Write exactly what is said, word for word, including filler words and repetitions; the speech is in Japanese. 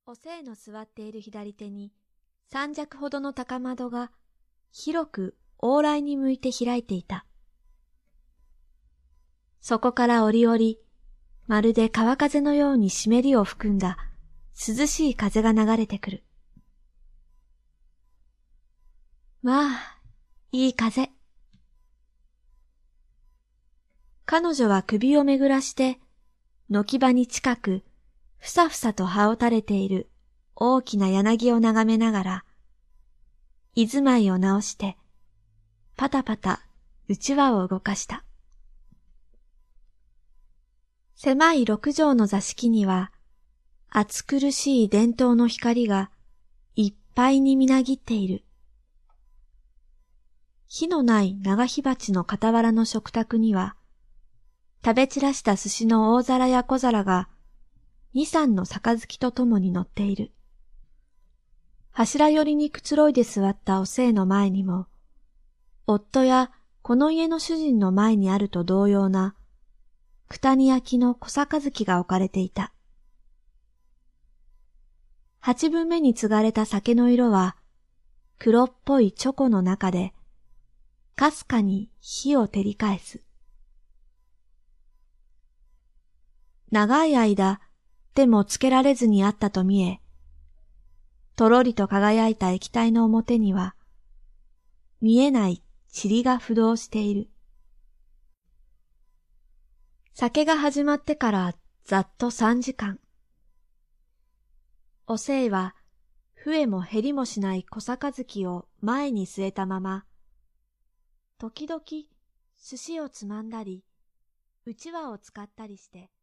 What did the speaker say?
おせいの座っている左手に三尺ほどの高窓が広く往来に向いて開いていた。そこから折々、まるで川風のように湿りを含んだ涼しい風が流れてくる。まあ、いい風。彼女は首をめぐらして、軒場に近く、ふさふさと葉を垂れている大きな柳を眺めながら、居住まいを直して、パタパタうちわを動かした。狭い六畳の座敷には、暑苦しい電灯の光がいっぱいにみなぎっている。火のない長火鉢の傍らの食卓には、食べ散らした寿司の大皿や小皿が二三の杯とともに乗っている。柱寄りにくつろいで座ったおせいの前にも、夫やこの家の主人の前にあると同様な、九谷焼の小杯が置かれていた。八分目に継がれた酒の色は、黒っぽいチョコの中で、かすかに火を照り返す。長い間、手もつけられずにあったと見え、とろりと輝いた液体の表には、見えない塵が浮動している。酒が始まってからざっと三時間。おせいは、増えも減りもしない小杯を前に据えたまま、時々寿司をつまんだり、うちわを使ったりして、